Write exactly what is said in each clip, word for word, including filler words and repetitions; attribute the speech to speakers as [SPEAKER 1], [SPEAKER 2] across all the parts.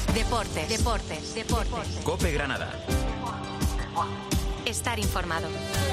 [SPEAKER 1] Deportes, deportes, deportes.
[SPEAKER 2] COPE Granada.
[SPEAKER 1] Estar informado.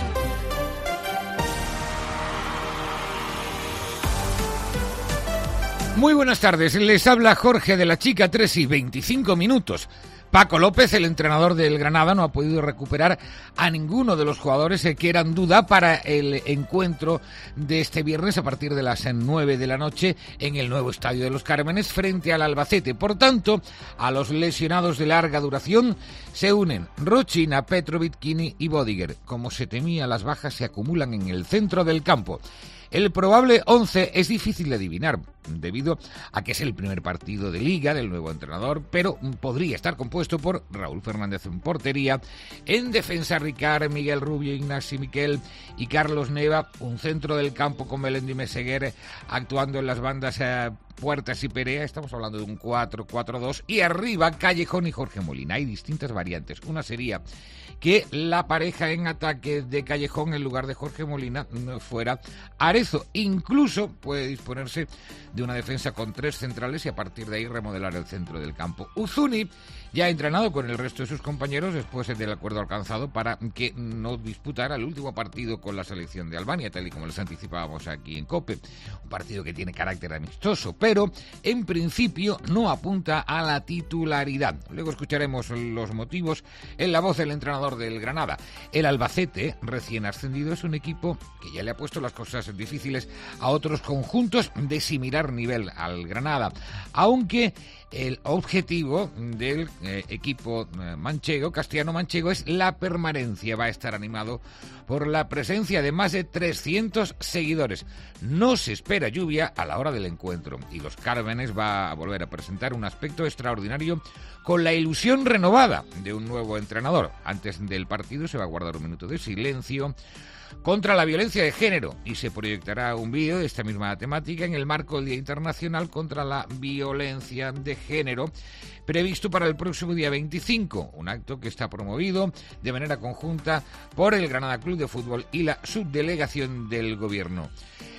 [SPEAKER 3] Muy buenas tardes, les habla Jorge de la Chica, tres y veinticinco minutos. Paco López, el entrenador del Granada, no ha podido recuperar a ninguno de los jugadores que eran duda para el encuentro de este viernes a partir de las nueve de la noche en el nuevo Estadio de los Cármenes frente al Albacete. Por tanto, a los lesionados de larga duración se unen Rochina, Petrovic, Kini y Bodiger. Como se temía, las bajas se acumulan en el centro del campo. El probable once es difícil de adivinar, debido a que es el primer partido de Liga del nuevo entrenador, pero podría estar compuesto por Raúl Fernández en portería, en defensa Ricard, Miguel Rubio, Ignasi Miquel y Carlos Neva, un centro del campo con Melendi Meseguer actuando en las bandas eh, Puertas y Perea, estamos hablando de un cuatro cuatro dos, y arriba Callejón y Jorge Molina. Hay distintas variantes. Una sería que la pareja en ataque de Callejón en lugar de Jorge Molina fuera Arezo. Incluso puede disponerse de una defensa con tres centrales y a partir de ahí remodelar el centro del campo. Uzuni ya ha entrenado con el resto de sus compañeros después del acuerdo alcanzado para que no disputara el último partido con la selección de Albania, tal y como les anticipábamos aquí en COPE. Un partido que tiene carácter amistoso, pero en principio no apunta a la titularidad. Luego escucharemos los motivos en la voz del entrenador del Granada. El Albacete, recién ascendido, es un equipo que ya le ha puesto las cosas difíciles a otros conjuntos de similar nivel al Granada, aunque el objetivo del eh, equipo eh, manchego, castellano-manchego, es la permanencia. Va a estar animado por la presencia de más de trescientos seguidores. No se espera lluvia a la hora del encuentro y los Cármenes va a volver a presentar un aspecto extraordinario con la ilusión renovada de un nuevo entrenador. Antes del partido se va a guardar un minuto de silencio contra la violencia de género y se proyectará un vídeo de esta misma temática en el marco del Día Internacional contra la Violencia de Género, previsto para el próximo día veinticinco, un acto que está promovido de manera conjunta por el Granada Club de Fútbol y la subdelegación del Gobierno.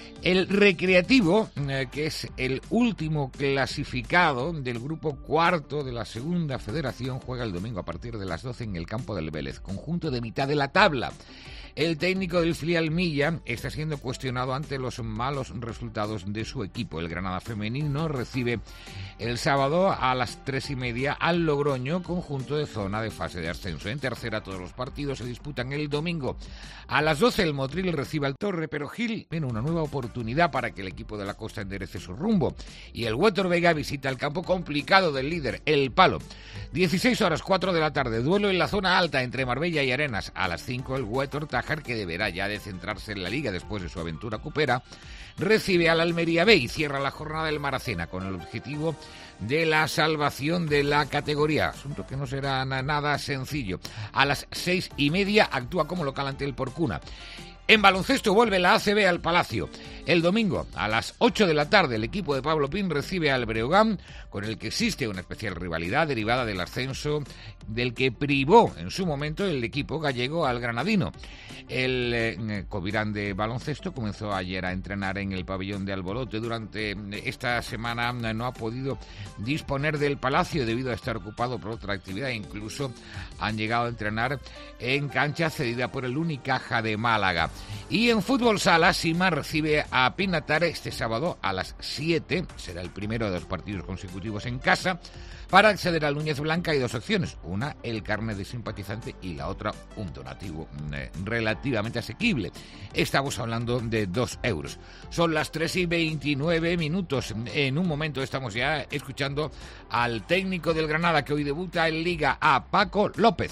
[SPEAKER 3] El Recreativo, eh, que es el último clasificado del grupo cuarto de la Segunda Federación, juega el domingo a partir de las doce en el campo del Vélez, conjunto de mitad de la tabla. El técnico del filial Milla está siendo cuestionado ante los malos resultados de su equipo. El Granada femenino recibe el sábado a las tres y media al Logroño, conjunto de zona de fase de ascenso. En tercera, todos los partidos se disputan el domingo. A las doce el Motril recibe al Torre, pero Gil tiene una nueva oportunidad para que el equipo de la Costa enderece su rumbo. Y el Huétor Vega visita el campo complicado del líder, el Palo. dieciséis horas, cuatro de la tarde, duelo en la zona alta entre Marbella y Arenas. A las cinco el Huétor Tájar, que deberá ya de centrarse en la Liga después de su aventura cupera, recibe al Almería B y cierra la jornada del Maracena con el objetivo de la salvación de la categoría, asunto que no será nada sencillo. A las seis y media actúa como local ante el Porcuna. En baloncesto vuelve la A C B al Palacio. El domingo, a las ocho de la tarde, el equipo de Pablo Pin recibe al Breogán, con el que existe una especial rivalidad derivada del ascenso del que privó en su momento el equipo gallego al granadino. El eh, Covirán de baloncesto comenzó ayer a entrenar en el pabellón de Albolote. Durante esta semana no ha podido disponer del Palacio debido a estar ocupado por otra actividad. Incluso han llegado a entrenar en cancha cedida por el Unicaja de Málaga. Y en fútbol sala, Sima recibe a Pinatar este sábado a las siete. Será el primero de dos partidos consecutivos en casa. Para acceder a Núñez Blanca hay dos opciones. Una, el carnet de simpatizante, y la otra, un donativo eh, relativamente asequible. Estamos hablando de dos euros. Son las tres y veintinueve minutos. En un momento estamos ya escuchando al técnico del Granada que hoy debuta en Liga, a Paco López.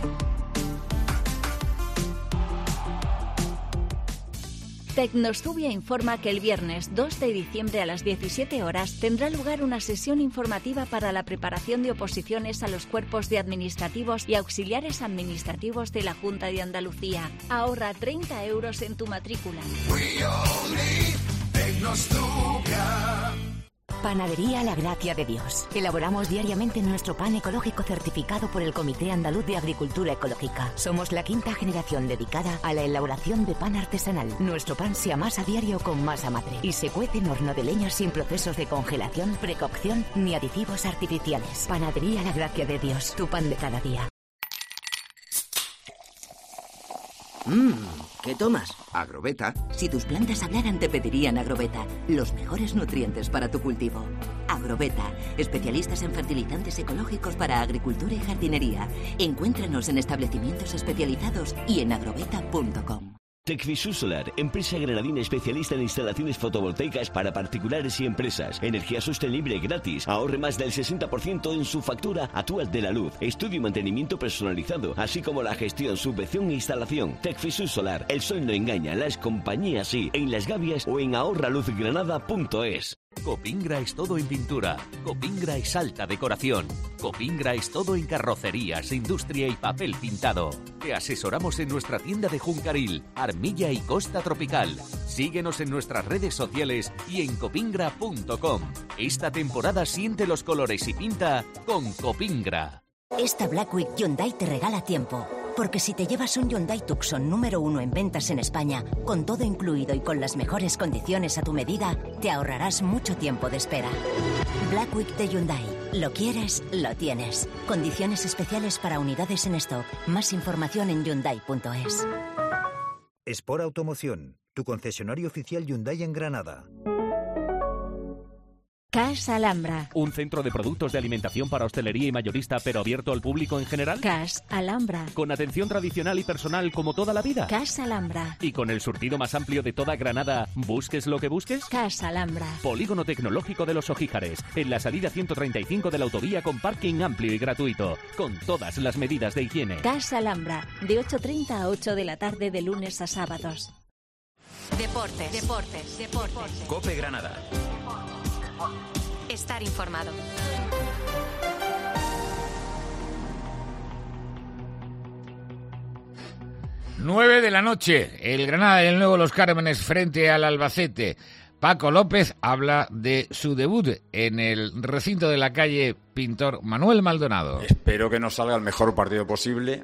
[SPEAKER 4] Tecnostudia informa que el viernes dos de diciembre a las diecisiete horas tendrá lugar una sesión informativa para la preparación de oposiciones a los cuerpos de administrativos y auxiliares administrativos de la Junta de Andalucía. Ahorra treinta euros en tu matrícula.
[SPEAKER 2] Panadería La Gracia de Dios. Elaboramos diariamente nuestro pan ecológico certificado por el Comité Andaluz de Agricultura Ecológica. Somos la quinta generación dedicada a la elaboración de pan artesanal. Nuestro pan se amasa a diario con masa madre y se cuece en horno de leña sin procesos de congelación, precocción ni aditivos artificiales. Panadería La Gracia de Dios, tu pan de cada día.
[SPEAKER 5] Mmm, ¿qué tomas?
[SPEAKER 6] Agrobeta.
[SPEAKER 5] Si tus plantas hablaran, te pedirían Agrobeta, los mejores nutrientes para tu cultivo. Agrobeta, especialistas en fertilizantes ecológicos para agricultura y jardinería. Encuéntranos en establecimientos especializados y en agrobeta punto com.
[SPEAKER 7] Tecfisur Solar, empresa granadina especialista en instalaciones fotovoltaicas para particulares y empresas. Energía sostenible gratis. Ahorre más del sesenta por ciento en su factura actual de la luz. Estudio y mantenimiento personalizado, así como la gestión, subvención e instalación. Tecfisur Solar, el sol no engaña, las compañías sí. En Las Gavias o en ahorra luz granada punto es.
[SPEAKER 8] Copingra es todo en pintura. Copingra es alta decoración. Copingra es todo en carrocerías, industria y papel pintado. Te asesoramos en nuestra tienda de Juncaril, Armilla y Costa Tropical. Síguenos en nuestras redes sociales y en copingra punto com. Esta temporada siente los colores y pinta con Copingra.
[SPEAKER 2] Esta Black Week Hyundai te regala tiempo. Porque si te llevas un Hyundai Tucson número uno en ventas en España, con todo incluido y con las mejores condiciones a tu medida, te ahorrarás mucho tiempo de espera. Black Week de Hyundai. Lo quieres, lo tienes. Condiciones especiales para unidades en stock. Más información en hyundai punto es.
[SPEAKER 9] Sport Automoción, tu concesionario oficial Hyundai en Granada.
[SPEAKER 4] Cash Alhambra.
[SPEAKER 10] ¿Un centro de productos de alimentación para hostelería y mayorista, pero abierto al público en general?
[SPEAKER 4] Cash Alhambra.
[SPEAKER 10] ¿Con atención tradicional y personal como toda la vida?
[SPEAKER 4] Cash Alhambra.
[SPEAKER 10] ¿Y con el surtido más amplio de toda Granada, busques lo que busques?
[SPEAKER 4] Cash Alhambra.
[SPEAKER 10] Polígono Tecnológico de los Ojíjares, en la salida ciento treinta y cinco de la autovía con parking amplio y gratuito, con todas las medidas de higiene.
[SPEAKER 4] Cash Alhambra, de ocho treinta a ocho de la tarde de lunes a sábados.
[SPEAKER 1] Deportes, deportes, deportes.
[SPEAKER 6] Cope Granada.
[SPEAKER 1] Estar informado.
[SPEAKER 3] Nueve de la noche, el Granada del Nuevo Los Cármenes frente al Albacete. Paco López habla de su debut en el recinto de la calle Pintor Manuel Maldonado.
[SPEAKER 11] Espero que nos salga el mejor partido posible,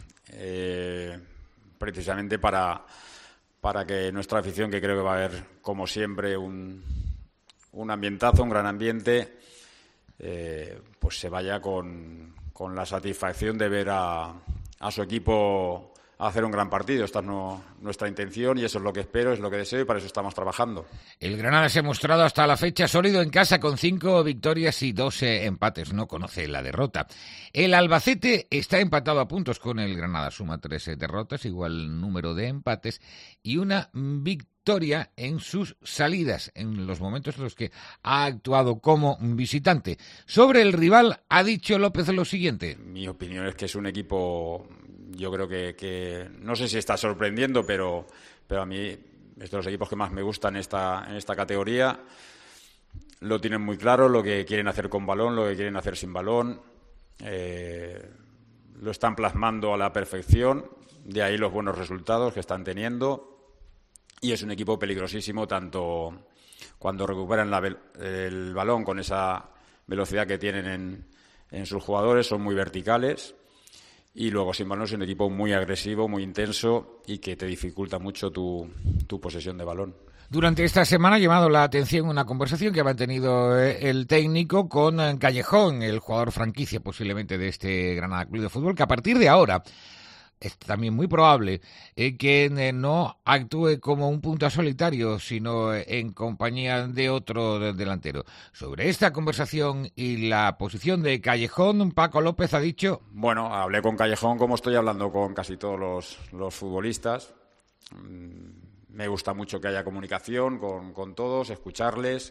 [SPEAKER 11] eh, precisamente para, para que nuestra afición, que creo que va a haber, como siempre, un, un ambientazo, un gran ambiente, eh, pues se vaya con, con la satisfacción de ver a, a su equipo a hacer un gran partido. Esta es no, nuestra intención y eso es lo que espero, es lo que deseo y para eso estamos trabajando.
[SPEAKER 3] El Granada se ha mostrado hasta la fecha sólido en casa con cinco victorias y dos eh, empates. No conoce la derrota. El Albacete está empatado a puntos con el Granada. Suma tres eh, derrotas, igual número de empates y una victoria en sus salidas, en los momentos en los que ha actuado como visitante. Sobre el rival ha dicho López lo siguiente.
[SPEAKER 11] Mi opinión es que es un equipo... Yo creo que, que no sé si está sorprendiendo, pero, pero a mí es de los equipos que más me gustan en esta, en esta categoría. Lo tienen muy claro, lo que quieren hacer con balón, lo que quieren hacer sin balón. Eh, lo están plasmando a la perfección, de ahí los buenos resultados que están teniendo. Y es un equipo peligrosísimo, tanto cuando recuperan la, el balón con esa velocidad que tienen en, en sus jugadores, son muy verticales. Y luego, sin balón, es un equipo muy agresivo, muy intenso y que te dificulta mucho tu, tu posesión de balón.
[SPEAKER 3] Durante esta semana ha llamado la atención una conversación que ha mantenido el técnico con Callejón, el jugador franquicia posiblemente de este Granada Club de Fútbol, que a partir de ahora es también muy probable eh, que eh, no actúe como un punta solitario, sino en compañía de otro delantero. Sobre esta conversación y la posición de Callejón, Paco López ha dicho...
[SPEAKER 11] Bueno, hablé con Callejón como estoy hablando con casi todos los, los futbolistas. Me gusta mucho que haya comunicación con, con todos, escucharles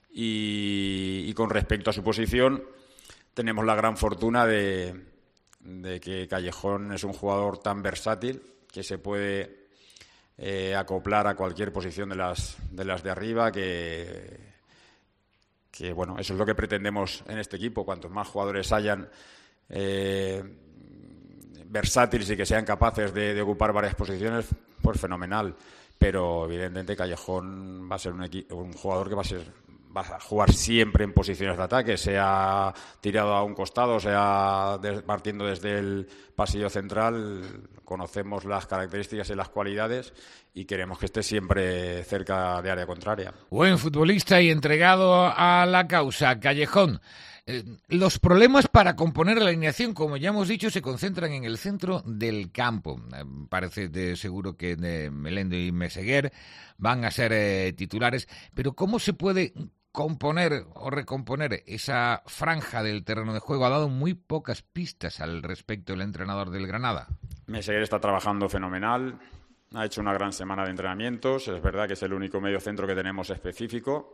[SPEAKER 11] y, y con respecto a su posición tenemos la gran fortuna de... de que Callejón es un jugador tan versátil que se puede eh, acoplar a cualquier posición de las de las de arriba, que, que bueno, eso es lo que pretendemos en este equipo. Cuantos más jugadores hayan eh, versátiles y que sean capaces de, de ocupar varias posiciones, pues fenomenal. Pero evidentemente Callejón va a ser un, equi- un jugador que va a ser vas a jugar siempre en posiciones de ataque, sea tirado a un costado, sea de, partiendo desde el pasillo central. Conocemos las características y las cualidades y queremos que esté siempre cerca de área contraria.
[SPEAKER 3] Buen futbolista y entregado a la causa, Callejón. Eh, los problemas para componer la alineación, como ya hemos dicho, se concentran en el centro del campo. Eh, parece de seguro que de Melendo y Meseguer van a ser eh, titulares, pero ¿cómo se puede componer o recomponer esa franja del terreno de juego? Ha dado muy pocas pistas al respecto el entrenador del Granada.
[SPEAKER 11] Meseguer está trabajando fenomenal, ha hecho una gran semana de entrenamientos, es verdad que es el único medio centro que tenemos específico.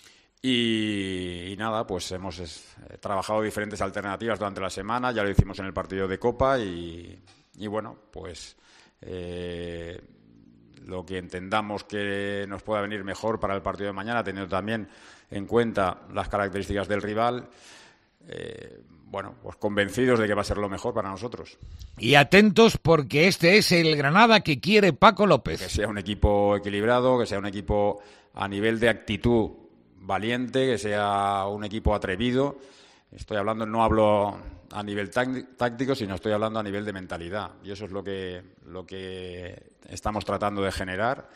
[SPEAKER 11] Y, y nada, pues hemos es, eh, trabajado diferentes alternativas durante la semana, ya lo hicimos en el partido de Copa y, y bueno, pues eh, lo que entendamos que nos pueda venir mejor para el partido de mañana, teniendo también en cuenta las características del rival, eh, bueno, pues convencidos de que va a ser lo mejor para nosotros.
[SPEAKER 3] Y atentos porque este es el Granada que quiere Paco López.
[SPEAKER 11] Que sea un equipo equilibrado, que sea un equipo a nivel de actitud valiente, que sea un equipo atrevido. Estoy hablando, no hablo a nivel táctico, sino estoy hablando a nivel de mentalidad. Y eso es lo que, lo que estamos tratando de generar.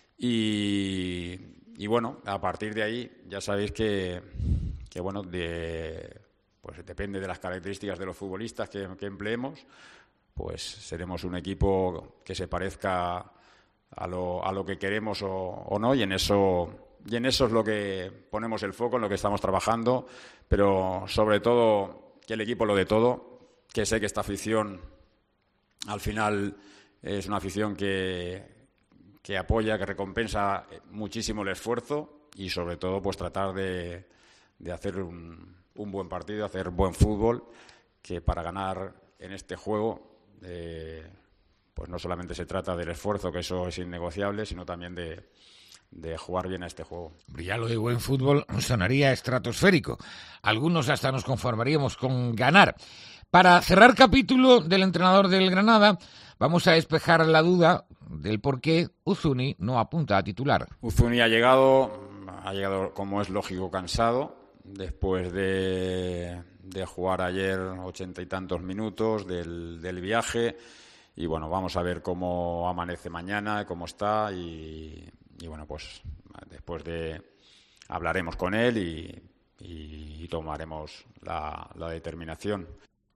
[SPEAKER 11] Y, y bueno, a partir de ahí ya sabéis que, que bueno, de, pues depende de las características de los futbolistas que, que empleemos, pues seremos un equipo que se parezca a lo, a lo que queremos o, o no, y en eso... Y en eso es lo que ponemos el foco, en lo que estamos trabajando, pero sobre todo que el equipo lo dé todo, que sé que esta afición al final es una afición que, que apoya, que recompensa muchísimo el esfuerzo y sobre todo pues tratar de, de hacer un, un buen partido, hacer buen fútbol, que para ganar en este juego eh, pues no solamente se trata del esfuerzo, que eso es innegociable, sino también de de jugar bien a este juego.
[SPEAKER 3] Ya lo de buen fútbol sonaría estratosférico. Algunos hasta nos conformaríamos con ganar. Para cerrar capítulo del entrenador del Granada, vamos a despejar la duda del por qué Uzuni no apunta a titular.
[SPEAKER 11] Uzuni ha llegado, ha llegado como es lógico cansado, después de, de jugar ayer ochenta y tantos minutos del, del viaje, y bueno, vamos a ver cómo amanece mañana, cómo está y... Y bueno, pues después de hablaremos con él y, y tomaremos la, la determinación.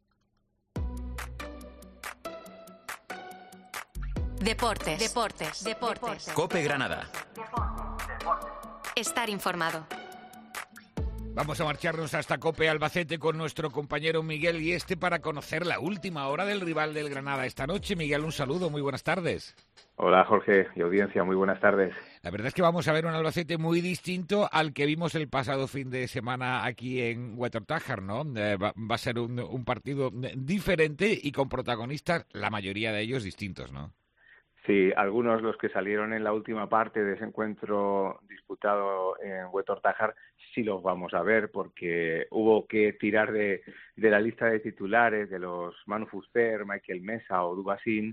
[SPEAKER 1] Deportes, deportes, deportes.
[SPEAKER 8] COPE Granada.
[SPEAKER 1] Estar informado.
[SPEAKER 3] Vamos a marcharnos hasta COPE Albacete con nuestro compañero Miguel y este para conocer la última hora del rival del Granada esta noche. Miguel, un saludo, muy buenas tardes.
[SPEAKER 6] Hola Jorge y audiencia, muy buenas tardes.
[SPEAKER 3] La verdad es que vamos a ver un Albacete muy distinto al que vimos el pasado fin de semana aquí en Wetortájar, ¿no? Eh, va, va a ser un, un partido diferente y con protagonistas, la mayoría de ellos distintos, ¿no?
[SPEAKER 6] Sí, algunos los que salieron en la última parte de ese encuentro disputado en Wetortájar sí los vamos a ver porque hubo que tirar de, de la lista de titulares de los Manu Fuster, Michael Mesa o Dubasín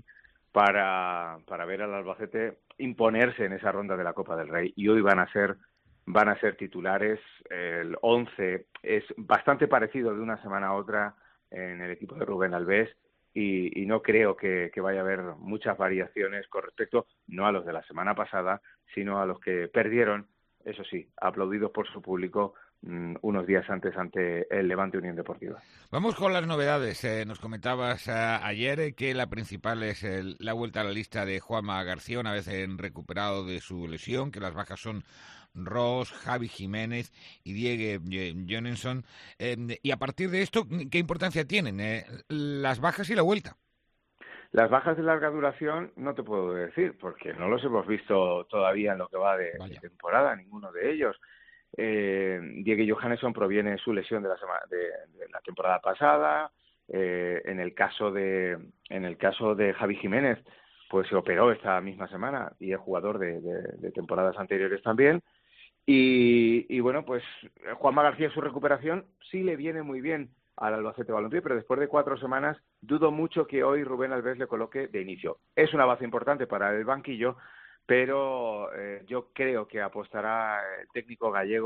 [SPEAKER 6] para, para ver al Albacete imponerse en esa ronda de la Copa del Rey y hoy van a ser van a ser titulares. El once es bastante parecido de una semana a otra en el equipo de Rubén Albés y, y no creo que, que vaya a haber muchas variaciones con respecto no a los de la semana pasada, sino a los que perdieron, eso sí, aplaudidos por su público unos días antes ante el Levante Unión Deportiva.
[SPEAKER 3] Vamos con las novedades. Eh, nos comentabas eh, ayer eh, que la principal es el, la vuelta a la lista de Juanma García, una vez en recuperado de su lesión, que las bajas son Ross, Javi Jiménez y Diego Jonenson. Eh, y a partir de esto, ¿qué importancia tienen eh, las bajas y la vuelta?
[SPEAKER 6] Las bajas de larga duración no te puedo decir, porque no los hemos visto todavía en lo que va de, de temporada, ninguno de ellos. Eh, Diego Jonenson proviene su lesión de la semana, de, de la temporada pasada. Eh, en el caso de en el caso de Javi Jiménez, pues se operó esta misma semana y es jugador de, de, de temporadas anteriores también. Y, y bueno, pues Juanma García, su recuperación sí le viene muy bien al Albacete Balompié, pero después de cuatro semanas dudo mucho que hoy Rubén Albés le coloque de inicio. Es una base importante para el banquillo, pero eh, yo creo que apostará el técnico gallego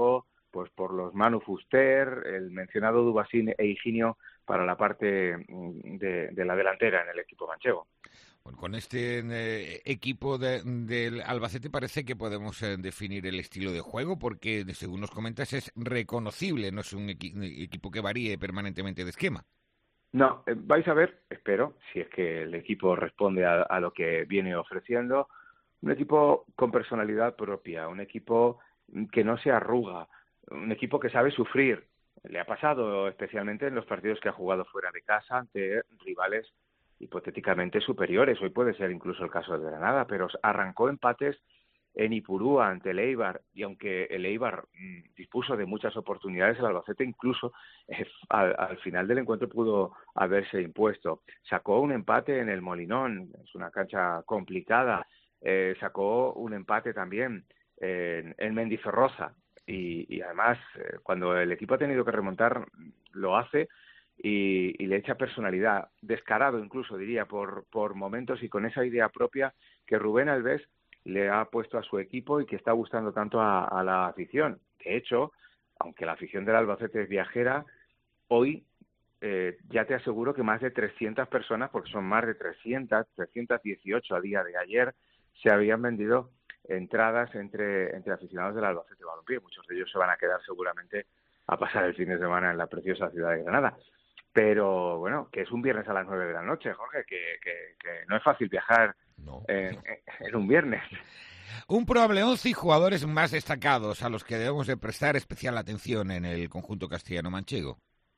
[SPEAKER 6] pues por los Manu Fuster, el mencionado Dubasín e Higinio para la parte de, de la delantera en el equipo manchego.
[SPEAKER 3] Bueno, con este eh, equipo de, del Albacete parece que podemos eh, definir el estilo de juego, porque según nos comentas es reconocible, no es un equi- equipo que varíe permanentemente de esquema.
[SPEAKER 6] No, eh, vais a ver, espero, si es que el equipo responde a, a lo que viene ofreciendo, un equipo con personalidad propia, un equipo que no se arruga, un equipo que sabe sufrir. Le ha pasado especialmente en los partidos que ha jugado fuera de casa ante rivales hipotéticamente superiores. Hoy puede ser incluso el caso de Granada, pero arrancó empates en Ipurúa ante el Eibar, y aunque el Eibar mmm, dispuso de muchas oportunidades, el Albacete incluso eh, al, al final del encuentro pudo haberse impuesto. Sacó un empate en el Molinón, es una cancha complicada, eh, sacó un empate también en, en Mendizorroza, y, y además eh, cuando el equipo ha tenido que remontar lo hace y, y le echa personalidad, descarado incluso diría por, por momentos, y con esa idea propia que Rubén Alves le ha puesto a su equipo y que está gustando tanto a, a la afición. De hecho, aunque la afición del Albacete es viajera, hoy eh, ya te aseguro que más de trescientas personas, porque son más de trescientas, trescientas dieciocho a día de ayer, se habían vendido entradas entre, entre aficionados del Albacete Balompié. Muchos de ellos se van a quedar seguramente a pasar el fin de semana en la preciosa ciudad de Granada. Pero bueno, que es un viernes a las nueve de la noche, Jorge, que, que, que no es fácil viajar no, en, no. en un viernes.
[SPEAKER 3] Un probable once y jugadores más destacados a los que debemos de prestar especial atención en el conjunto castellano-manchego.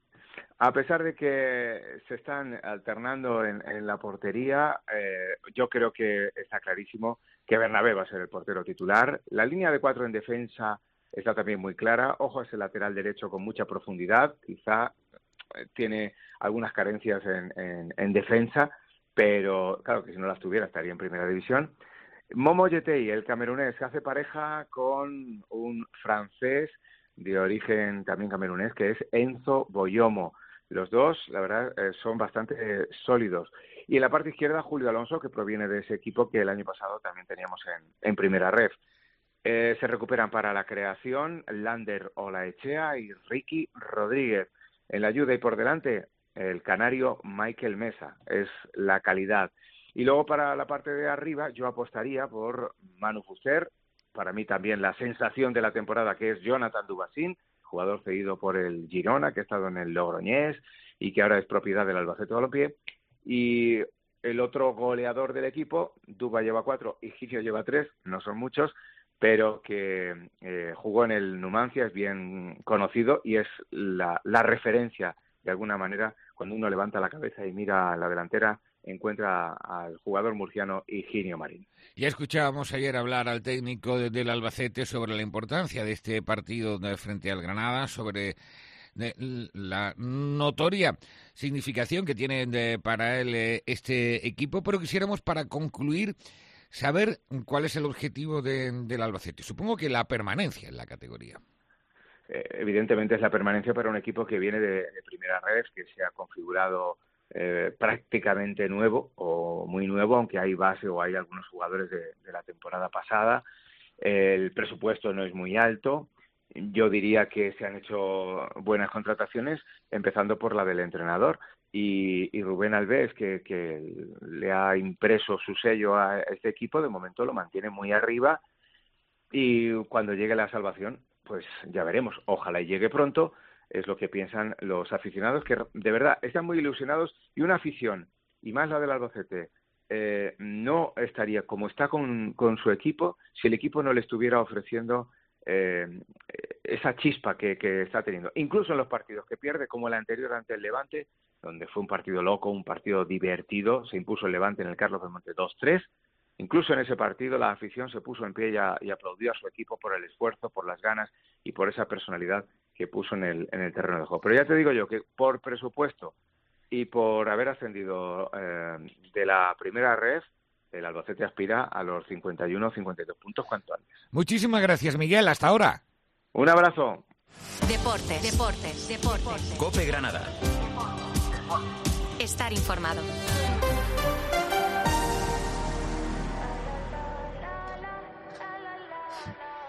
[SPEAKER 6] A pesar de que se están alternando en, en la portería, eh, yo creo que está clarísimo que Bernabé va a ser el portero titular. La línea de cuatro en defensa está también muy clara. Ojo a ese lateral derecho con mucha profundidad. Quizá eh, tiene algunas carencias en, en, en defensa, pero claro que si no las tuviera estaría en primera división. Momo Yetey, el camerunés, hace pareja con un francés de origen también camerunés, que es Enzo Boyomo. Los dos, la verdad, eh, son bastante eh, sólidos. Y en la parte izquierda, Julio Alonso, que proviene de ese equipo que el año pasado también teníamos en, en primera ref. Eh, se recuperan para la creación Lander Olaechea y Ricky Rodríguez. En la ayuda y por delante, el canario Michael Mesa. Es la calidad. Y luego para la parte de arriba, yo apostaría por Manu Fuster. Para mí también la sensación de la temporada, que es Jonathan Dubasín, jugador cedido por el Girona, que ha estado en el Logroñés y que ahora es propiedad del Albacete Balompié. Y el otro goleador del equipo, Duba lleva cuatro y Higinio lleva tres, no son muchos, pero que eh, jugó en el Numancia, es bien conocido y es la, la referencia, de alguna manera, cuando uno levanta la cabeza y mira a la delantera, encuentra al jugador murciano Higinio Marín.
[SPEAKER 3] Ya escuchábamos ayer hablar al técnico de, del Albacete sobre la importancia de este partido de frente al Granada, sobre de, la notoria significación que tiene de, para él eh, este equipo, pero quisiéramos para concluir saber cuál es el objetivo de, del Albacete. Supongo que la permanencia en la categoría.
[SPEAKER 6] Eh, evidentemente es la permanencia para un equipo que viene de, de primera red, que se ha configurado Eh, prácticamente nuevo o muy nuevo, aunque hay base o hay algunos jugadores de, de la temporada pasada. Eh, el presupuesto no es muy alto. Yo diría que se han hecho buenas contrataciones, empezando por la del entrenador. Y, y Rubén Alves, que, que le ha impreso su sello a este equipo, de momento lo mantiene muy arriba. Y cuando llegue la salvación, pues ya veremos. Ojalá y llegue pronto. Es lo que piensan los aficionados, que de verdad están muy ilusionados, y una afición, y más la del Albacete, eh, no estaría como está con, con su equipo si el equipo no le estuviera ofreciendo eh, esa chispa que, que está teniendo. Incluso en los partidos que pierde, como el anterior ante el Levante, donde fue un partido loco, un partido divertido, se impuso el Levante en el Carlos Belmonte dos tres. Incluso en ese partido la afición se puso en pie y, a, y aplaudió a su equipo por el esfuerzo, por las ganas y por esa personalidad que puso en el, en el terreno de juego. Pero ya te digo yo que por presupuesto y por haber ascendido eh, de la primera red, el Albacete aspira a los cincuenta y uno o cincuenta y dos puntos cuanto antes.
[SPEAKER 3] Muchísimas gracias, Miguel. Hasta ahora.
[SPEAKER 6] Un abrazo.
[SPEAKER 1] Deportes, deportes, deportes.
[SPEAKER 12] COPE Granada.
[SPEAKER 1] Estar informado.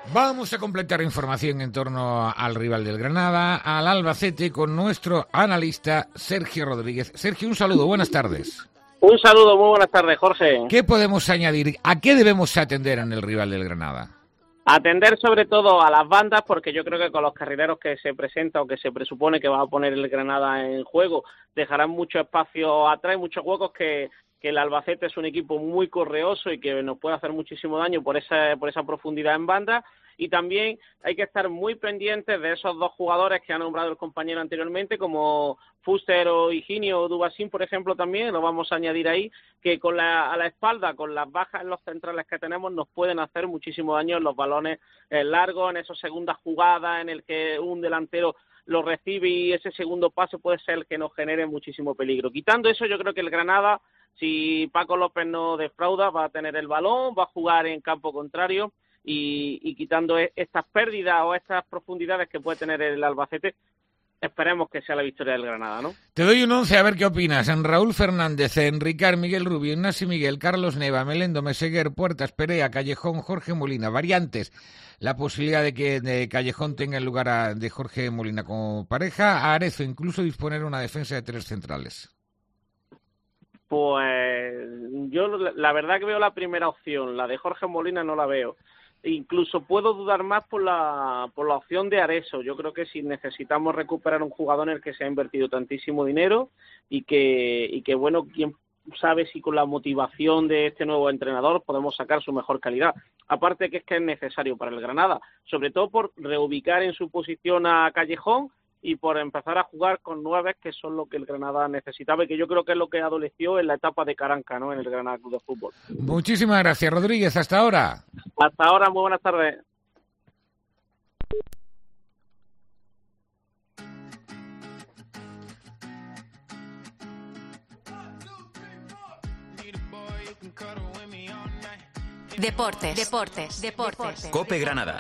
[SPEAKER 3] Vamos a completar información en torno al rival del Granada, al Albacete, con nuestro analista Sergio Rodríguez. Sergio, un saludo, buenas tardes.
[SPEAKER 12] Un saludo, muy buenas tardes, Jorge.
[SPEAKER 3] ¿Qué podemos añadir? ¿A qué debemos atender en el rival del Granada?
[SPEAKER 12] Atender sobre todo a las bandas, porque yo creo que con los carrileros que se presenta o que se presupone que va a poner el Granada en juego, dejarán mucho espacio atrás, muchos huecos que... que el Albacete es un equipo muy correoso y que nos puede hacer muchísimo daño por esa, por esa profundidad en banda, y también hay que estar muy pendientes de esos dos jugadores que ha nombrado el compañero anteriormente, como Fuster o Higinio o Dubasín, por ejemplo, también lo vamos a añadir ahí, que con la, a la espalda, con las bajas en los centrales que tenemos, nos pueden hacer muchísimo daño en los balones eh, largos, en esas segundas jugadas en el que un delantero lo recibe y ese segundo pase puede ser el que nos genere muchísimo peligro. Quitando eso, yo creo que el Granada, si Paco López no defrauda, va a tener el balón, va a jugar en campo contrario y, y quitando estas pérdidas o estas profundidades que puede tener el Albacete, esperemos que sea la victoria del Granada, ¿no?
[SPEAKER 3] Te doy un once a ver qué opinas. En Raúl Fernández, en Ricard, Miguel Rubio, Ignasi Miguel, Carlos Neva, Melendo, Meseguer, Puertas, Perea, Callejón, Jorge Molina. Variantes: la posibilidad de que de Callejón tenga el lugar a, de Jorge Molina como pareja, a Arezo incluso disponer una defensa de tres centrales.
[SPEAKER 12] Pues yo la verdad que veo la primera opción, la de Jorge Molina no la veo. Incluso puedo dudar más por la por la opción de Areso. Yo creo que si necesitamos recuperar un jugador en el que se ha invertido tantísimo dinero y que y que bueno, quién sabe si con la motivación de este nuevo entrenador podemos sacar su mejor calidad. Aparte que es que es necesario para el Granada, sobre todo por reubicar en su posición a Callejón y por empezar a jugar con nueve, que son lo que el Granada necesitaba y que yo creo que es lo que adoleció en la etapa de Caranca, ¿no?, en el Granada Club de Fútbol.
[SPEAKER 3] Muchísimas gracias, Rodríguez. Hasta ahora.
[SPEAKER 12] Hasta ahora, muy buenas tardes.
[SPEAKER 1] Deportes, deportes, deportes.
[SPEAKER 8] COPE Granada.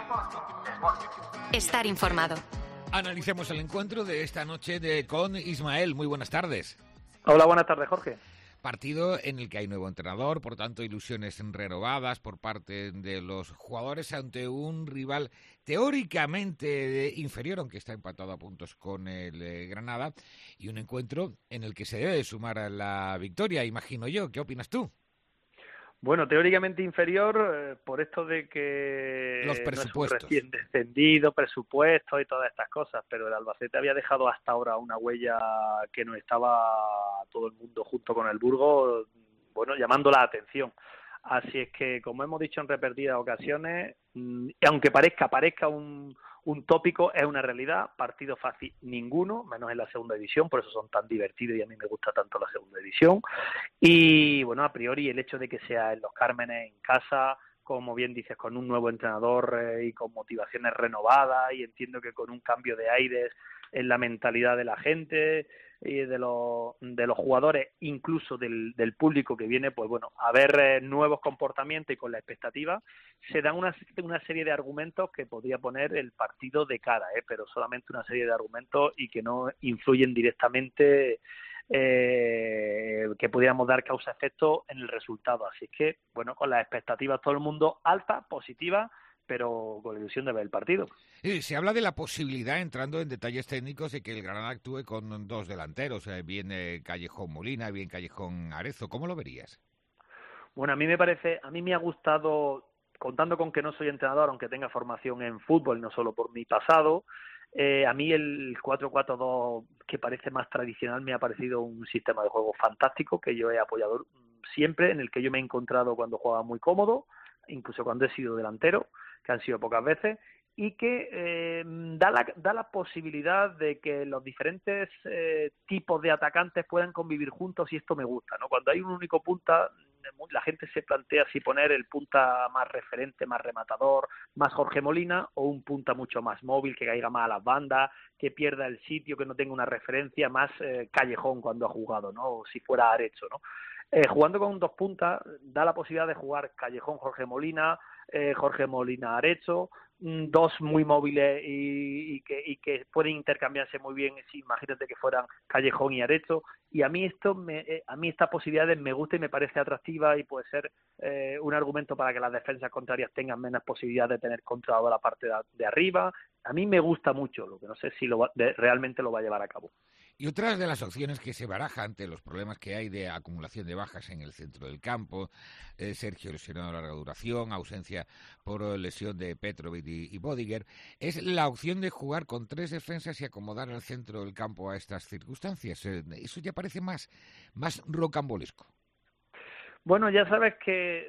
[SPEAKER 1] Estar informado.
[SPEAKER 3] Analicemos el encuentro de esta noche de con Ismael. Muy buenas tardes.
[SPEAKER 13] Hola, buenas tardes, Jorge.
[SPEAKER 3] Partido en el que hay nuevo entrenador, por tanto ilusiones renovadas por parte de los jugadores ante un rival teóricamente inferior, aunque está empatado a puntos con el eh, Granada, y un encuentro en el que se debe de sumar a la victoria, imagino yo. ¿Qué opinas tú?
[SPEAKER 13] Bueno, teóricamente inferior eh, por esto de que
[SPEAKER 3] los presupuestos,
[SPEAKER 13] no es un recién descendido, presupuestos y todas estas cosas, pero el Albacete había dejado hasta ahora una huella que no estaba todo el mundo junto con el Burgos, bueno, llamando la atención. Así es que, como hemos dicho en repetidas ocasiones, mmm, aunque parezca parezca un, un tópico, es una realidad. Partido fácil ninguno, menos en la segunda división, por eso son tan divertidos y a mí me gusta tanto la segunda división. Y bueno, a priori el hecho de que sea en Los Cármenes, en casa, como bien dices, con un nuevo entrenador eh, y con motivaciones renovadas, y entiendo que con un cambio de aires en la mentalidad de la gente y de los de los jugadores, incluso del, del público que viene, pues bueno, a ver eh, nuevos comportamientos, y con la expectativa se dan una, una serie de argumentos que podría poner el partido de cara, ¿eh? Pero solamente una serie de argumentos y que no influyen directamente, eh, que pudiéramos dar causa-efecto en el resultado. Así que, bueno, con las expectativas todo el mundo altas, positivas, pero con la ilusión de ver el partido.
[SPEAKER 3] Sí, se habla de la posibilidad, entrando en detalles técnicos, de que el Granada actúe con dos delanteros, eh, bien eh, Callejón Molina, bien Callejón Arezo. ¿Cómo lo verías?
[SPEAKER 13] Bueno, a mí me parece, a mí me ha gustado, contando con que no soy entrenador, aunque tenga formación en fútbol, no solo por mi pasado, eh, a mí el cuatro cuatro dos, que parece más tradicional, me ha parecido un sistema de juego fantástico, que yo he apoyado siempre, en el que yo me he encontrado cuando jugaba muy cómodo, incluso cuando he sido delantero, que han sido pocas veces, y que eh, da, la, da la posibilidad de que los diferentes eh, tipos de atacantes puedan convivir juntos, y esto me gusta, ¿no? Cuando hay un único punta, la gente se plantea si poner el punta más referente, más rematador, más Jorge Molina, o un punta mucho más móvil, que caiga más a las bandas, que pierda el sitio, que no tenga una referencia, más eh, Callejón cuando ha jugado, ¿no? O si fuera Arecho, ¿no? Eh, jugando con dos puntas da la posibilidad de jugar Callejón Jorge Molina, eh, Jorge Molina Arecho, dos muy móviles y, y, que, y que pueden intercambiarse muy bien, si imagínate que fueran Callejón y Arezo, y a mí esto me, eh, a mí estas posibilidades me gusta y me parece atractiva y puede ser eh, un argumento para que las defensas contrarias tengan menos posibilidades de tener controlado la parte de, de arriba. A mí me gusta mucho, lo que no sé si lo va, de, realmente lo va a llevar a cabo.
[SPEAKER 3] Y otras de las opciones que se baraja ante los problemas que hay de acumulación de bajas en el centro del campo, eh, Sergio lesionado a larga duración, ausencia por lesión de Petrovic y, y Bodiger, es la opción de jugar con tres defensas y acomodar el centro del campo a estas circunstancias. Eh, eso ya parece más, más rocambolesco.
[SPEAKER 13] Bueno, ya sabes que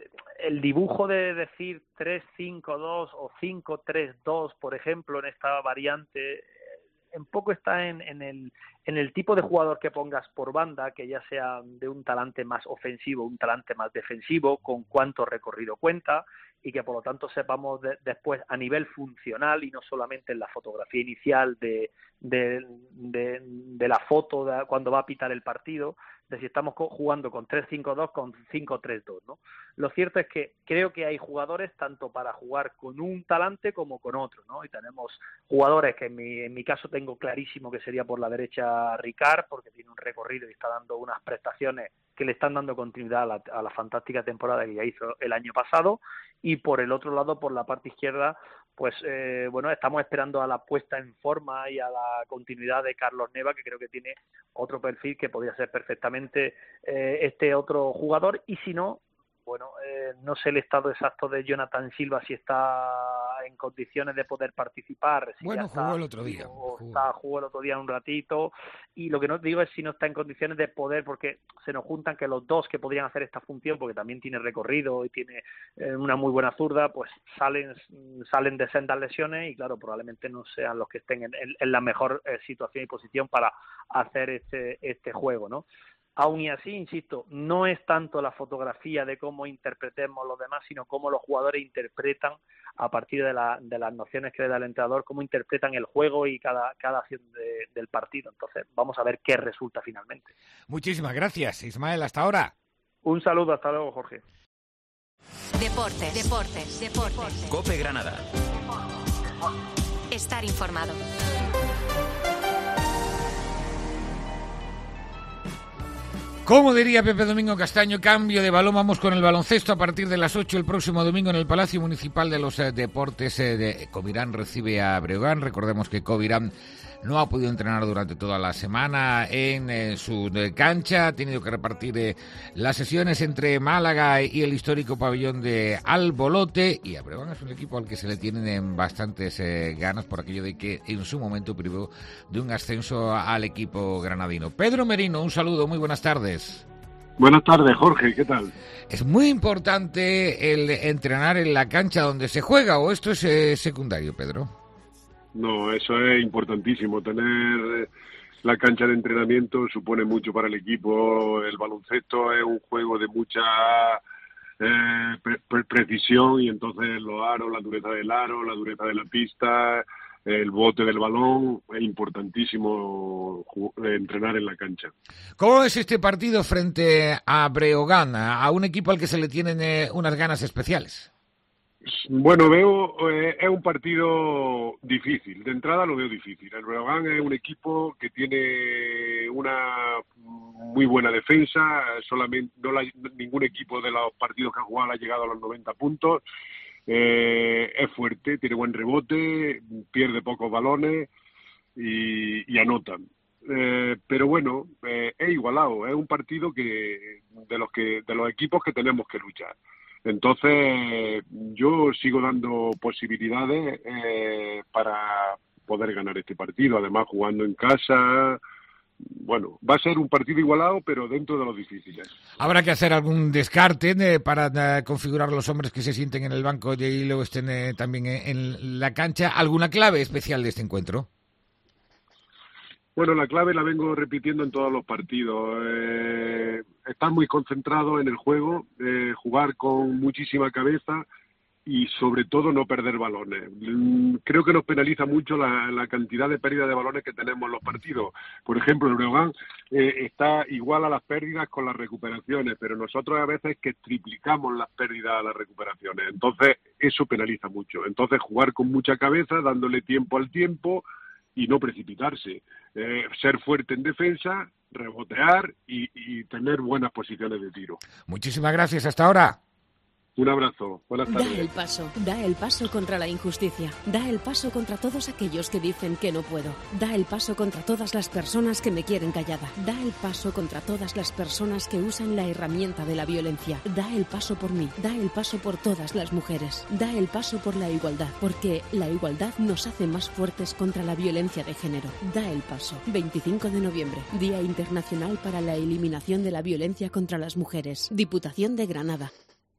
[SPEAKER 13] el dibujo de decir tres cinco dos o cinco tres dos, por ejemplo, en esta variante, un poco está en, en, el, en el tipo de jugador que pongas por banda, que ya sea de un talante más ofensivo, un talante más defensivo, con cuánto recorrido cuenta, y que por lo tanto sepamos de, después a nivel funcional y no solamente en la fotografía inicial de, de, de, de la foto de cuando va a pitar el partido, de si estamos jugando con tres cinco dos, con cinco tres dos, ¿no? Lo cierto es que creo que hay jugadores tanto para jugar con un talante como con otro, ¿no? Y tenemos jugadores que en mi, en mi caso tengo clarísimo que sería por la derecha Ricard, porque tiene un recorrido y está dando unas prestaciones que le están dando continuidad a la, a la fantástica temporada que ya hizo el año pasado, y por el otro lado, por la parte izquierda, pues eh, bueno, estamos esperando a la puesta en forma y a la continuidad de Carlos Neva, que creo que tiene otro perfil que podría ser perfectamente eh, este otro jugador, y si no, bueno, eh, no sé el estado exacto de Jonathan Silva, si está en condiciones de poder participar. Si
[SPEAKER 3] bueno,
[SPEAKER 13] ya está,
[SPEAKER 3] jugó el otro día.
[SPEAKER 13] Jugó.
[SPEAKER 3] Jugó.
[SPEAKER 13] Está, jugó el otro día un ratito, y lo que no digo es si no está en condiciones de poder, porque se nos juntan que los dos que podrían hacer esta función, porque también tiene recorrido y tiene eh, una muy buena zurda, pues salen salen de sendas lesiones, y claro, probablemente no sean los que estén en, en, en la mejor eh, situación y posición para hacer este, este juego, ¿no? Aún y así, insisto, no es tanto la fotografía de cómo interpretemos los demás, sino cómo los jugadores interpretan a partir de, la, de las nociones que le da el entrenador, cómo interpretan el juego y cada, cada acción de, del partido. Entonces, vamos a ver qué resulta finalmente.
[SPEAKER 3] Muchísimas gracias, Ismael. Hasta ahora.
[SPEAKER 13] Un saludo. Hasta luego, Jorge.
[SPEAKER 1] Deportes, deportes, deportes.
[SPEAKER 8] COPE Granada.
[SPEAKER 1] Estar informado.
[SPEAKER 3] Como diría Pepe Domingo Castaño, cambio de balón, vamos con el baloncesto a partir de las ocho el próximo domingo en el Palacio Municipal de los eh, Deportes eh, de Covirán recibe a Breogán. Recordemos que Covirán no ha podido entrenar durante toda la semana en eh, su eh, cancha, ha tenido que repartir eh, las sesiones entre Málaga y el histórico pabellón de Albolote, y a Breogán es un equipo al que se le tienen bastantes eh, ganas por aquello de que en su momento privó de un ascenso al equipo granadino. Pedro Merino, un saludo, muy buenas tardes.
[SPEAKER 14] Buenas tardes, Jorge, ¿qué tal?
[SPEAKER 3] ¿Es muy importante el entrenar en la cancha donde se juega o esto es eh, secundario, Pedro?
[SPEAKER 14] No, eso es importantísimo. Tener la cancha de entrenamiento supone mucho para el equipo. El baloncesto es un juego de mucha eh, pre- pre- precisión, y entonces los aros, la dureza del aro, la dureza de la pista, el bote del balón, es importantísimo ju- entrenar en la cancha.
[SPEAKER 3] ¿Cómo es este partido frente a Breogán, a un equipo al que se le tienen eh, unas ganas especiales?
[SPEAKER 14] Bueno, veo, eh, es un partido difícil. De entrada lo veo difícil. El Breogán es un equipo que tiene una muy buena defensa. Solamente no la, ningún equipo de los partidos que ha jugado ha llegado a los noventa puntos. Eh, es fuerte, tiene buen rebote, pierde pocos balones y, y anotan. Eh, pero bueno, eh, es igualado. Es un partido que de los que de los equipos que tenemos que luchar. Entonces, yo sigo dando posibilidades eh, para poder ganar este partido. Además, jugando en casa, bueno, va a ser un partido igualado, pero dentro de los difíciles.
[SPEAKER 3] Habrá que hacer algún descarte eh, para eh, configurar los hombres que se sienten en el banco y luego estén eh, también eh, en la cancha. ¿Alguna clave especial de este encuentro?
[SPEAKER 14] Bueno, la clave la vengo repitiendo en todos los partidos. Eh, estar muy concentrado en el juego, eh, jugar con muchísima cabeza y sobre todo no perder balones. Creo que nos penaliza mucho la, la cantidad de pérdidas de balones que tenemos en los partidos. Por ejemplo, el Breogán eh, está igual a las pérdidas con las recuperaciones, pero nosotros a veces que triplicamos las pérdidas a las recuperaciones. Entonces, eso penaliza mucho. Entonces, jugar con mucha cabeza, dándole tiempo al tiempo y no precipitarse. Eh, ser fuerte en defensa, rebotear y, y tener buenas posiciones de tiro.
[SPEAKER 3] Muchísimas gracias. Hasta ahora.
[SPEAKER 14] Un abrazo. Buenas tardes.
[SPEAKER 15] Da el paso. Da el paso contra la injusticia. Da el paso contra todos aquellos que dicen que no puedo. Da el paso contra todas las personas que me quieren callada. Da el paso contra todas las personas que usan la herramienta de la violencia. Da el paso por mí. Da el paso por todas las mujeres. Da el paso por la igualdad. Porque la igualdad nos hace más fuertes contra la violencia de género. Da el paso. veinticinco de noviembre. Día Internacional para la Eliminación de la Violencia contra las Mujeres. Diputación de Granada.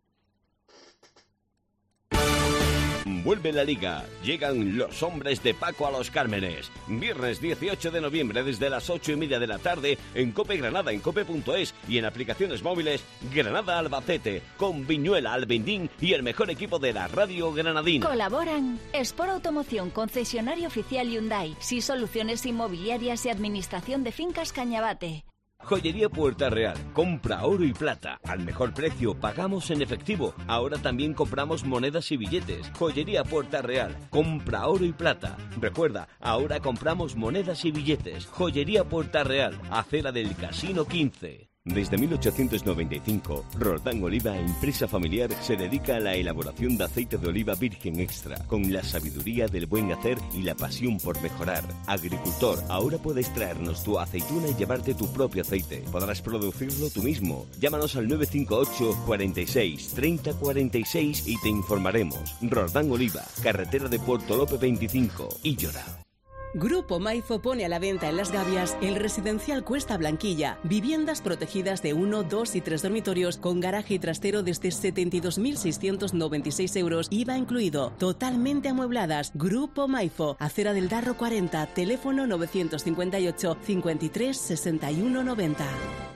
[SPEAKER 7] Vuelve la Liga. Llegan los hombres de Paco a los Cármenes. Viernes dieciocho de noviembre desde las ocho y media de la tarde en Cope Granada, en cope punto es y en aplicaciones móviles Granada Albacete, con Viñuela, Albendín y el mejor equipo de la radio granadina.
[SPEAKER 4] Colaboran Sport Automoción, concesionario oficial Hyundai, SI Soluciones Inmobiliarias y Administración de Fincas Cañabate.
[SPEAKER 7] Joyería Puerta Real. Compra oro y plata. Al mejor precio. Pagamos en efectivo. Ahora también compramos monedas y billetes. Joyería Puerta Real. Compra oro y plata. Recuerda, ahora compramos monedas y billetes. Joyería Puerta Real. Acera del Casino quince. Desde mil ochocientos noventa y cinco, Roldán Oliva, empresa familiar, se dedica a la elaboración de aceite de oliva virgen extra, con la sabiduría del buen hacer y la pasión por mejorar. Agricultor, ahora puedes traernos tu aceituna y llevarte tu propio aceite. Podrás producirlo tú mismo. Llámanos al nueve cinco ocho, cuarenta y seis, treinta, cuarenta y seis y te informaremos. Roldán Oliva, carretera de Puerto Lope veinticinco, Illora.
[SPEAKER 16] Grupo Maifo pone a la venta en Las Gavias el residencial Cuesta Blanquilla. Viviendas protegidas de uno, dos y tres dormitorios con garaje y trastero desde setenta y dos mil seiscientos noventa y seis euros, I V A incluido. Totalmente amuebladas. Grupo Maifo, Acera del Darro cuarenta, teléfono novecientos cincuenta y ocho, cincuenta y tres, sesenta y uno, noventa.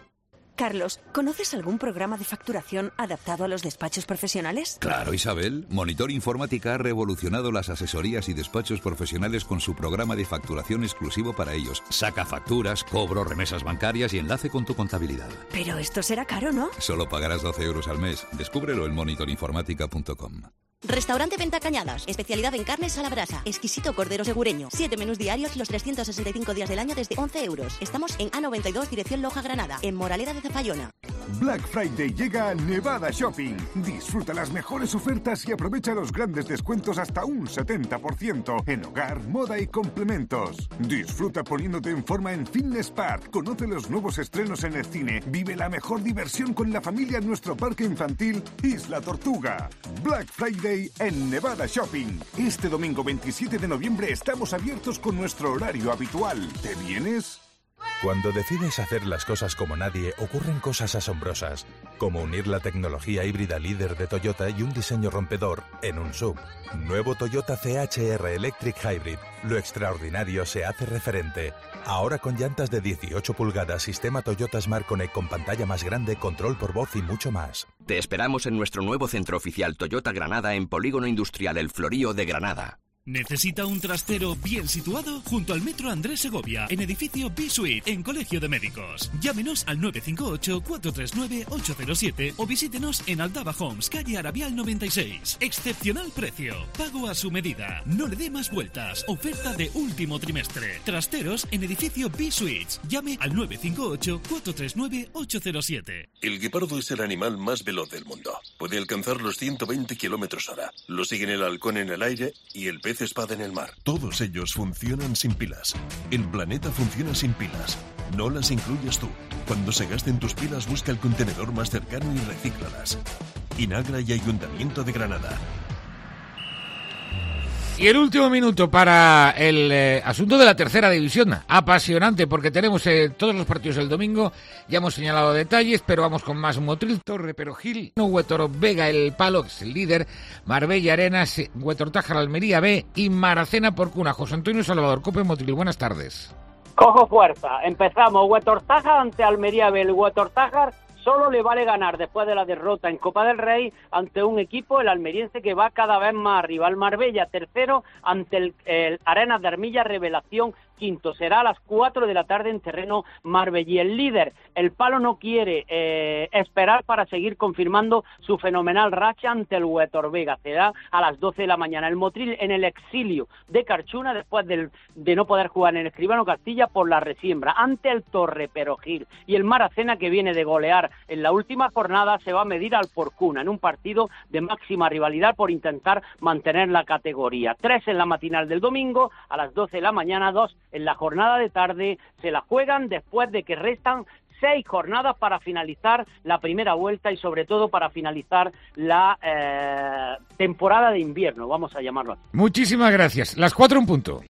[SPEAKER 17] Carlos, ¿conoces algún programa de facturación adaptado a los despachos profesionales?
[SPEAKER 18] Claro, Isabel. Monitor Informática ha revolucionado las asesorías y despachos profesionales con su programa de facturación exclusivo para ellos. Saca facturas, cobro, remesas bancarias y enlace con tu contabilidad.
[SPEAKER 17] Pero esto será caro, ¿no?
[SPEAKER 18] Solo pagarás doce euros al mes. Descúbrelo en monitor informática punto com.
[SPEAKER 19] Restaurante Venta Cañadas, especialidad en carnes a la brasa, exquisito cordero segureño, siete menús diarios los trescientos sesenta y cinco días del año desde once euros. Estamos en A noventa y dos, dirección Loja, Granada, en Moraleda de Zafayona.
[SPEAKER 20] Black Friday llega a Nevada Shopping. Disfruta las mejores ofertas y aprovecha los grandes descuentos hasta un setenta por ciento en hogar, moda y complementos. Disfruta poniéndote en forma en Fitness Park. Conoce los nuevos estrenos en el cine. Vive la mejor diversión con la familia en nuestro parque infantil Isla Tortuga. Black Friday en Nevada Shopping. Este domingo veintisiete de noviembre estamos abiertos con nuestro horario habitual. ¿Te vienes?
[SPEAKER 21] Cuando decides hacer las cosas como nadie, ocurren cosas asombrosas, como unir la tecnología híbrida líder de Toyota y un diseño rompedor en un S U V. Nuevo Toyota C H R Electric Hybrid. Lo extraordinario se hace referente. Ahora con llantas de dieciocho pulgadas, sistema Toyota Smart Connect con pantalla más grande, control por voz y mucho más.
[SPEAKER 22] Te esperamos en nuestro nuevo centro oficial Toyota Granada en Polígono Industrial El Florío de Granada.
[SPEAKER 23] ¿Necesita un trastero bien situado? Junto al Metro Andrés Segovia, en edificio B-Suite, en Colegio de Médicos. Llámenos al nueve cinco ocho, cuatro tres nueve, ocho cero siete o visítenos en Aldaba Homes, calle Arabial noventa y seis. Excepcional precio, pago a su medida. No le dé más vueltas. Oferta de último trimestre. Trasteros en edificio B-Suites. Llame al nueve cinco ocho, cuatro tres nueve, ocho cero siete.
[SPEAKER 24] El guepardo es el animal más veloz del mundo. Puede alcanzar los ciento veinte kilómetros hora. Lo siguen el halcón en el aire y el pez espada en el mar. Todos ellos funcionan sin pilas. El planeta funciona sin pilas. No las incluyas tú. Cuando se gasten tus pilas, busca el contenedor más cercano y recíclalas. Inagra y Ayuntamiento de Granada.
[SPEAKER 3] Y el último minuto para el eh, asunto de la tercera división. Apasionante porque tenemos eh, todos los partidos el domingo. Ya hemos señalado detalles, pero vamos con más. Motril, Torre, Pero Gil, Huétoro, Vega, El Palo, que es el líder. Marbella, Arenas, Huetortájar, Almería B y Maracena por Cuna. José Antonio Salvador, Cope Motril, buenas tardes.
[SPEAKER 12] Cojo fuerza. Empezamos. Huetortájar ante Almería B. El Huetortájar
[SPEAKER 2] Solo le vale ganar después de la derrota en Copa del Rey ante un equipo, el almeriense, que va cada vez más arriba. El Marbella, tercero, ante el, el Arenas de Armilla, revelación, quinto. Será a las cuatro de la tarde en terreno marbellí. El líder, el Palo, no quiere eh, esperar para seguir confirmando su fenomenal racha ante el Huetor Vega. Será a las doce de la mañana. El Motril en el exilio de Carchuna después del, de no poder jugar en el Escribano Castilla por la resiembra. Ante el Torre Perogil. Y el Maracena, que viene de golear en la última jornada, se va a medir al Porcuna en un partido de máxima rivalidad por intentar mantener la categoría. Tres en la matinal del domingo, a las doce de la mañana, dos en la jornada de tarde. Se la juegan después de que restan seis jornadas para finalizar la primera vuelta y sobre todo para finalizar la eh, temporada de invierno, vamos a llamarlo así.
[SPEAKER 3] Muchísimas gracias. Las cuatro en punto.